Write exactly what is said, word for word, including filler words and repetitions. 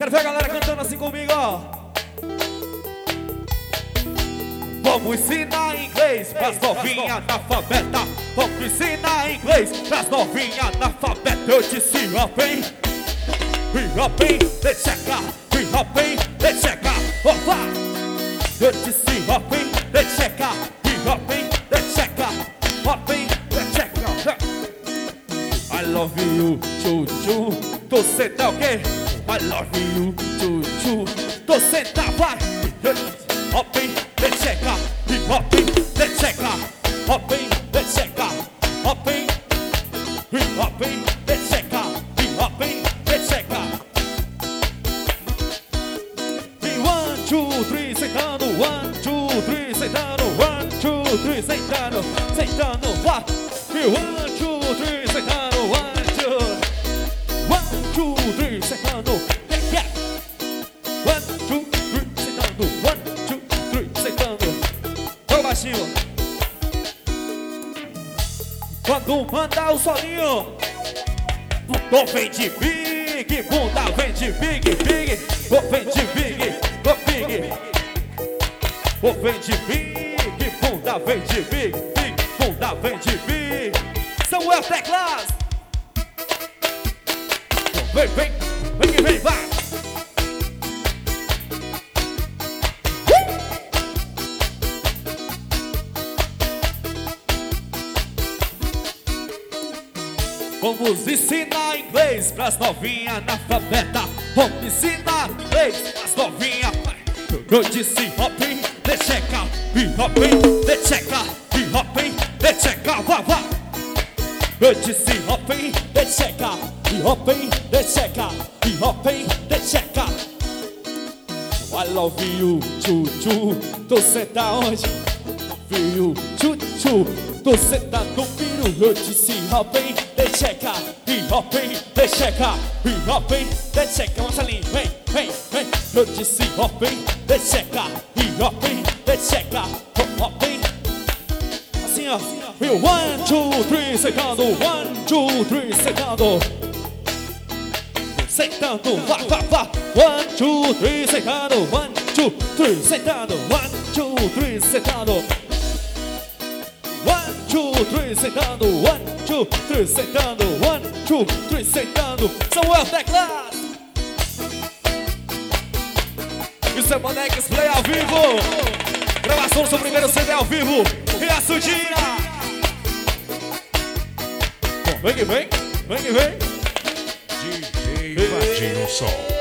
Quero ver a galera cantando assim comigo, ó. Vamos ensinar inglês pras novinhas analfabetas. Vamos ensinar inglês pras novinhas analfabetas. Eu disse open, we open, let's check out. We open, let's check out. Opa! Eu disse open, let's check out. We open, let's check out. Open, let's check out. I love you, tchu tchu. Tô senta o quê? I love you, tchu tchu. Tô senta, vai. Open, let's check out. Open, let's check out. Open, let's check out. Open, open, let's check out. Open, let's check out. One, two, three, sentando. One, two, three, sentando. One, two, three, sentando. Sentando, vai. One, two, three, sentando. One, two. One, two, three, sentando. Yeah. One, two, three, sentando. One, two, three, sentando. Joga baixinho. Quando manda o solinho, bunda vem de big, bunda vem de big, big, oh, vem de big, oh, big, oh, vem de big, bunda vem de big, big, bunda vem de big. Samuel Teclas. Vem, vem, vem que vem, vai. Vamos ensinar inglês pras novinhas analfabetas. Vamos ensinar inglês pras novinhas. Eu disse open, let's check out. We open, let's check out. We open, let's check out. Vai, vai. Eu disse open, let's check out. We open, let's check out. We open, let's check out. I love you, tchu tchu. Tô senta onde? Love you, tchu tchu. Tô senta no piru. Eu disse open, let's check out. We open, let's check out. We open, let's check out. Marcelinho, vem, vem, vem. Eu disse open, let's check out. We open, let's check out. Open. Assim, ó. One, two, three, sentando. One, two, three, sentando. Sentando, vai, vai, vai. One, two, three, sentando. One, two, three, sentando. One, two, three, sentando. One, two, three, sentando. One, two, three, sentando. One, two, three, sentando. Samuel Teclas. Isso é Bonex Play ao vivo. Gravação do seu primeiro C D ao vivo. E a Sudinha. Vem que vem, vem que vem. D J Bate no Sol.